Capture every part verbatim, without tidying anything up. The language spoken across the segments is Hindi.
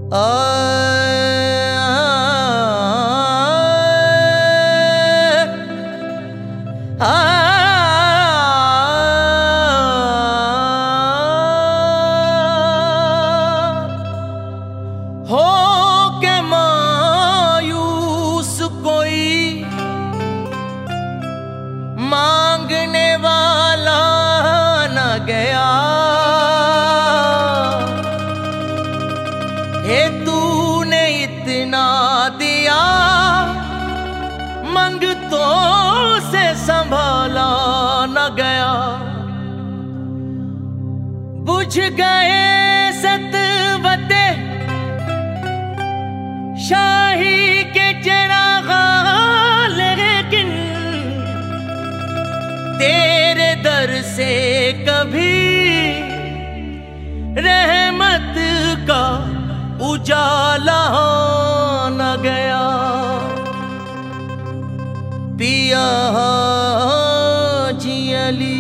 हो के मायूस कोई मांगने वाला न गया। हे तूने इतना दिया मंगतों से संभाला न गया। बुझ गए सतवते शाही के चिराग, लेकिन तेरे दर से कभी रहमत का उजाला न गया। पिया हाजी अली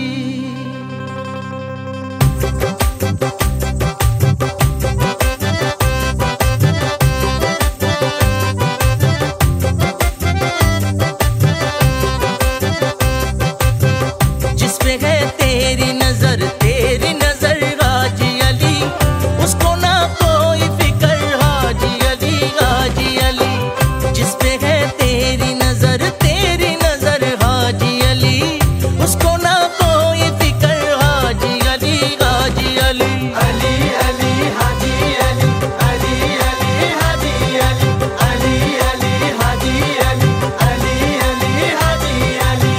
तेरी नजर तेरी नजर हाजी अली, उसको ना कोई फिक्र हाजी अली हाजी अली। जिस पे है तेरी नजर तेरी नजर हाजी अली, उसको ना कोई फिक्र हाजी अली हाजी अली। अली अली हाजी अली, अली अली हाजी अली, अली अली हाजी अली, अली अली हाजी अली।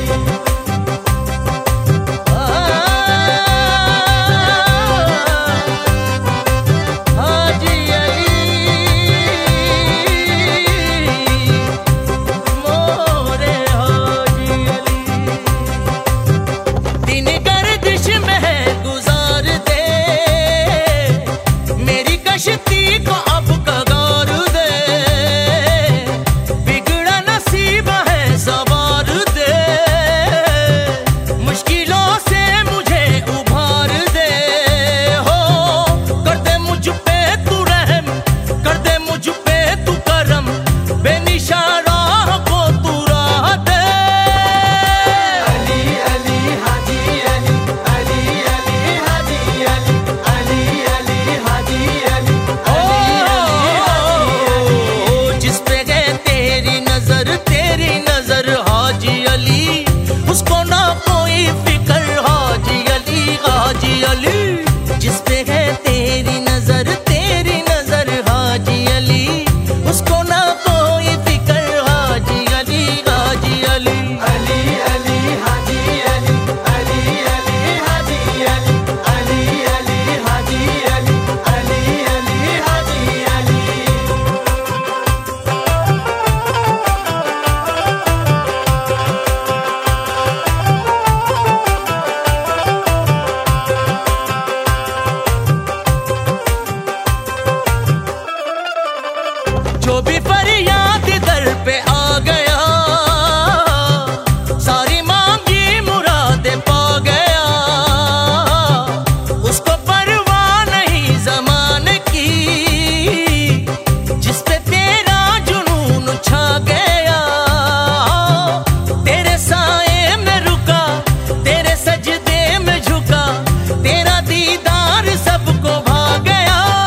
जिस पे है तेरी नजर तेरी नजर हाजी अली, उसको ना कोई फिक्र हाजी अली हाजी अली। अली अली हाजी अली, अली अली हाजी अली, अली अली हाजी अली, अली अली हाजी अली। जो भी फरियाद दर पे आ गया, सारी मांगी मुरादे पा गया। उसको परवाह नहीं ज़माने की, जिस पे तेरा जुनून छा गया। तेरे साए में रुका तेरे सजदे में झुका, तेरा दीदार सबको भा गया।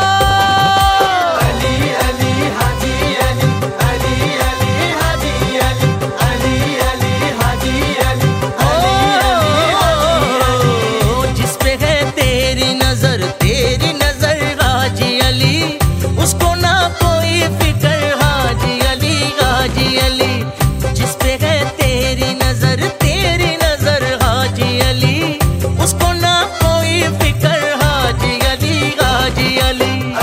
तेरी नजर हाजी अली, उसको ना कोई फिक्र हाजी अली हाजी अली। जिस पे है तेरी नजर तेरी नजर हाजी अली, उसको ना कोई फिक्र हाजी अली हाजी अली।